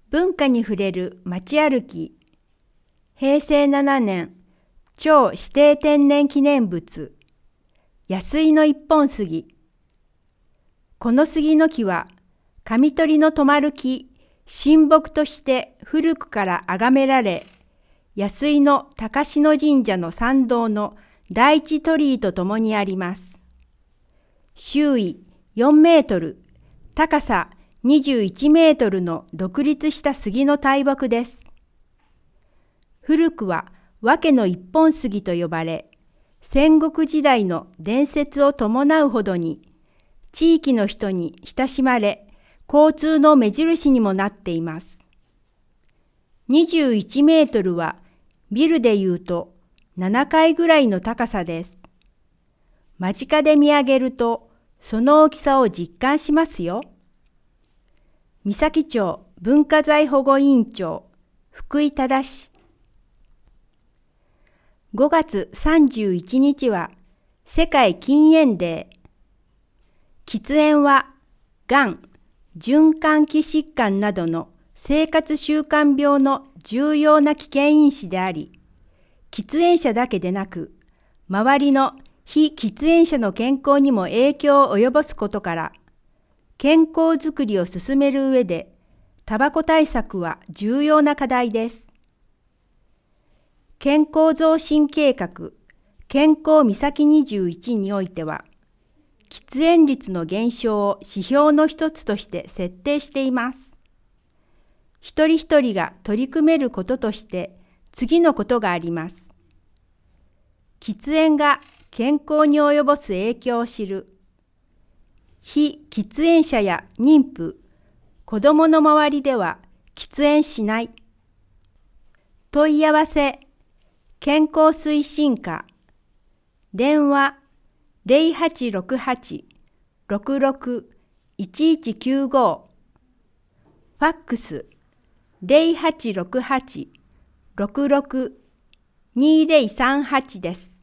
文化に触れる街歩き。平成7年、超指定天然記念物、安井の一本杉。この杉の木は、神取の止まる木、神木として古くから崇められ、安井の高篠神社の参道の第一鳥居とともにあります。周囲4メートル、高さ21メートルの独立した杉の大木です。古くは和家の一本杉と呼ばれ、戦国時代の伝説を伴うほどに、地域の人に親しまれ、交通の目印にもなっています。21メートルはビルでいうと7階ぐらいの高さです。間近で見上げると、その大きさを実感しますよ。三崎町文化財保護委員長、福井忠。5月31日は世界禁煙デー。喫煙は、がん、循環器疾患などの生活習慣病の重要な危険因子であり、喫煙者だけでなく、周りの非喫煙者の健康にも影響を及ぼすことから、健康づくりを進める上で、タバコ対策は重要な課題です。健康増進計画、健康みさき21においては、喫煙率の減少を指標の一つとして設定しています。一人一人が取り組めることとして、次のことがあります。喫煙が健康に及ぼす影響を知る。非喫煙者や妊婦、子どもの周りでは喫煙しない。問い合わせ、健康推進課。電話、0868-66-1195。ファックス、0868-66-2038です。